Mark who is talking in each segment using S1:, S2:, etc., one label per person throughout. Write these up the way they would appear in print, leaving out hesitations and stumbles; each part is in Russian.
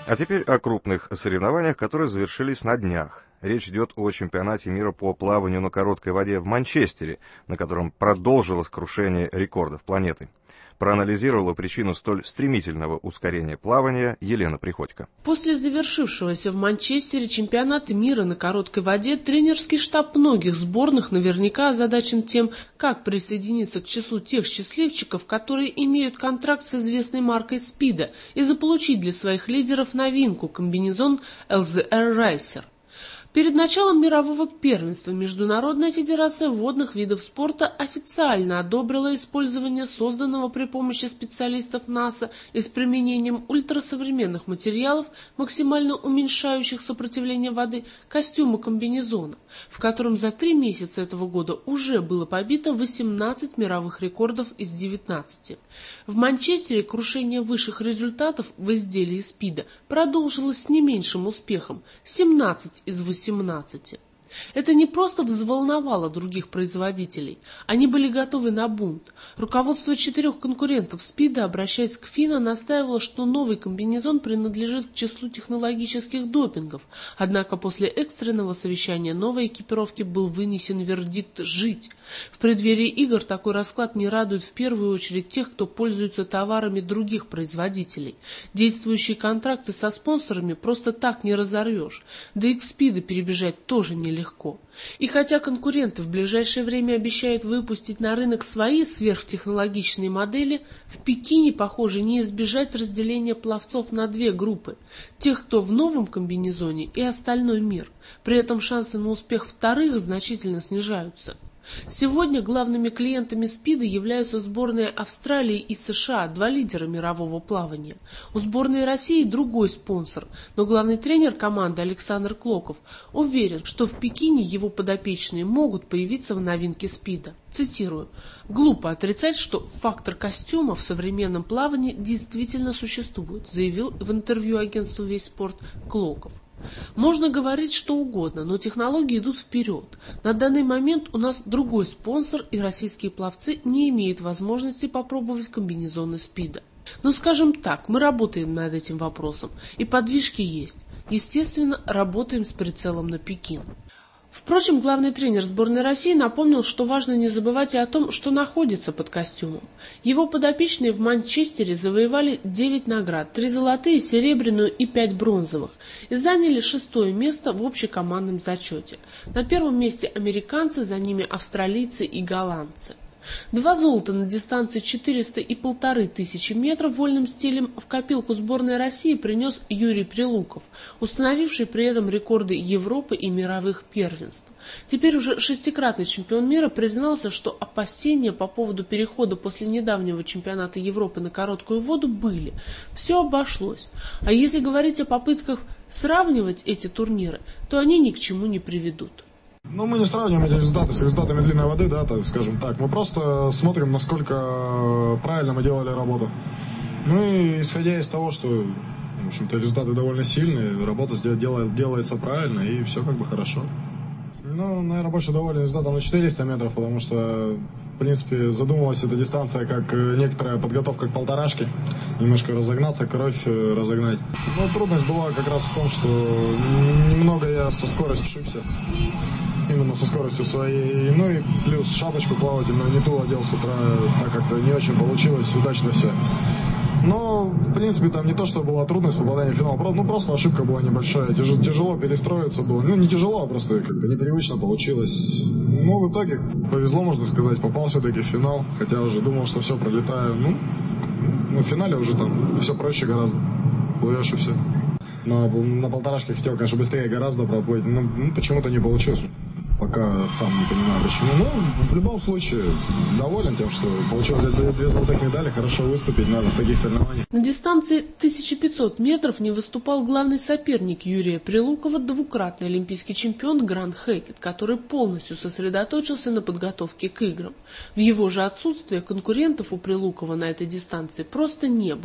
S1: А теперь о крупных соревнованиях, которые завершились на днях. Речь идет о чемпионате мира по плаванию на короткой воде в Манчестере, на котором продолжилось крушение рекордов планеты. Проанализировала причину столь стремительного ускорения плавания Елена Приходько.
S2: После завершившегося в Манчестере чемпионата мира на короткой воде тренерский штаб многих сборных наверняка озадачен тем, как присоединиться к числу тех счастливчиков, которые имеют контракт с известной маркой СПИДа, и заполучить для своих лидеров новинку – комбинезон LZR Racer. Перед началом мирового первенства Международная федерация водных видов спорта официально одобрила использование созданного при помощи специалистов НАСА и с применением ультрасовременных материалов, максимально уменьшающих сопротивление воды, костюма-комбинезона, в котором за 3 месяца этого года уже было побито 18 мировых рекордов из 19. В Манчестере крушение высших результатов в изделии СПИДа продолжилось с не меньшим успехом – 17 из 18. Это не просто взволновало других производителей, они были готовы на бунт. Руководство 4 конкурентов СПИДа, обращаясь к ФИНА, настаивало, что новый комбинезон принадлежит к числу технологических допингов. Однако после экстренного совещания новой экипировки был вынесен вердикт «жить». В преддверии игр такой расклад не радует в первую очередь тех, кто пользуется товарами других производителей. Действующие контракты со спонсорами просто так не разорвешь, да и к СПИДу перебежать тоже нелегко. И хотя конкуренты в ближайшее время обещают выпустить на рынок свои сверхтехнологичные модели, в Пекине, похоже, не избежать разделения пловцов на 2 группы – тех, кто в новом комбинезоне, и остальной мир. При этом шансы на успех вторых значительно снижаются. Сегодня главными клиентами СПИДа являются сборные Австралии и США, 2 лидера мирового плавания. У сборной России другой спонсор, но главный тренер команды Александр Клоков уверен, что в Пекине его подопечные могут появиться в новинке СПИДа. Цитирую: «Глупо отрицать, что фактор костюма в современном плавании действительно существует», заявил в интервью агентству «Весь спорт» Клоков. Можно говорить что угодно, но технологии идут вперед. На данный момент у нас другой спонсор, и российские пловцы не имеют возможности попробовать комбинезоны СПИДа. Но скажем так, мы работаем над этим вопросом, и подвижки есть. Естественно, работаем с прицелом на Пекин. Впрочем, главный тренер сборной России напомнил, что важно не забывать и о том, что находится под костюмом. Его подопечные в Манчестере завоевали 9 наград, 3 золотые, серебряную и 5 бронзовых, и заняли 6-е место в общекомандном зачете. На 1-м месте американцы, за ними австралийцы и голландцы. 2 золота на дистанции 400 и 1500 метров вольным стилем в копилку сборной России принес Юрий Прилуков, установивший при этом рекорды Европы и мировых первенств. Теперь уже 6-кратный чемпион мира признался, что опасения по поводу перехода после недавнего чемпионата Европы на короткую воду были. Все обошлось. А если говорить о попытках сравнивать эти турниры, то они ни к чему не приведут.
S3: Ну, мы не сравниваем эти результаты с результатами длинной воды, да, так скажем так. Мы просто смотрим, насколько правильно мы делали работу. Ну и исходя из того, что, в общем-то, результаты довольно сильные, работа делается правильно, и все как бы хорошо. Ну, наверное, больше доволен результатом на 400 метров, потому что, в принципе, задумывалась эта дистанция как некоторая подготовка к полторашке. Немножко разогнаться, кровь разогнать. Но трудность была как раз в том, что немного я со скоростью ошибся. Именно со скоростью своей. Ну и плюс шапочку плавательную не ту одел с утра, так как-то не очень получилось удачно все. Но, в принципе, там не то, что была трудность попадания в финал, ну просто ошибка была небольшая. Тяжело перестроиться было. Ну, не тяжело, а просто как-то непривычно получилось. Но в итоге повезло, можно сказать, попал все-таки в финал. Хотя уже думал, что все, пролетаю. Ну, в финале уже там все проще гораздо. Плывешь и все. Но на полторашке хотел, конечно, быстрее гораздо проплыть. Но почему-то не получилось. Пока сам не понимаю почему. Но в любом случае доволен тем, что получилось 2 золотых медали. Хорошо выступить надо в таких соревнованиях.
S2: На дистанции 1500 метров не выступал главный соперник Юрия Прилукова, 2-кратный олимпийский чемпион Грант Хейкет, который полностью сосредоточился на подготовке к играм. В его же отсутствие конкурентов у Прилукова на этой дистанции просто не было.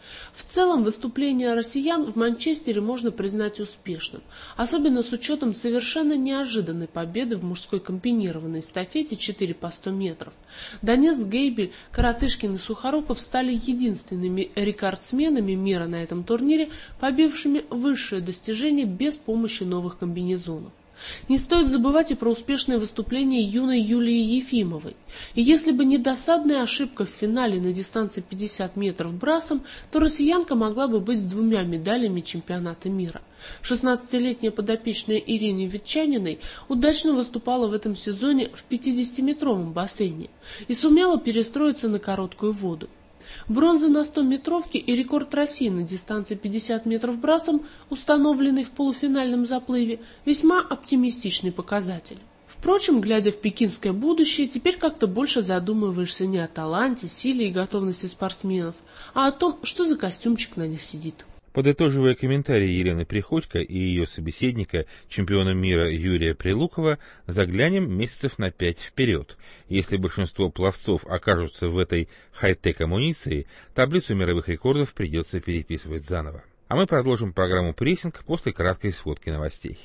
S2: В целом, выступление россиян в Манчестере можно признать успешным, особенно с учетом совершенно неожиданной победы в мужской комбинированной эстафете 4 по 100 метров. Донец, Гейбель, Коротышкин и Сухоруков стали единственными рекордсменами мира на этом турнире, побившими высшее достижение без помощи новых комбинезонов. Не стоит забывать и про успешное выступление юной Юлии Ефимовой. И если бы не досадная ошибка в финале на дистанции 50 метров брасом, то россиянка могла бы быть с 2 медалями чемпионата мира. 16-летняя подопечная Ирины Ветчаниной удачно выступала в этом сезоне в 50-метровом бассейне и сумела перестроиться на короткую воду. Бронза на 100-метровке и рекорд России на дистанции 50 метров брасом, установленный в полуфинальном заплыве, весьма оптимистичный показатель. Впрочем, глядя в пекинское будущее, теперь как-то больше задумываешься не о таланте, силе и готовности спортсменов, а о том, что за костюмчик на них сидит.
S4: Подытоживая комментарии Елены Приходько и ее собеседника, чемпиона мира Юрия Прилукова, заглянем месяцев на 5 вперед. Если большинство пловцов окажутся в этой хай-тек амуниции, таблицу мировых рекордов придется переписывать заново. А мы продолжим программу «Прессинг» после краткой сводки новостей.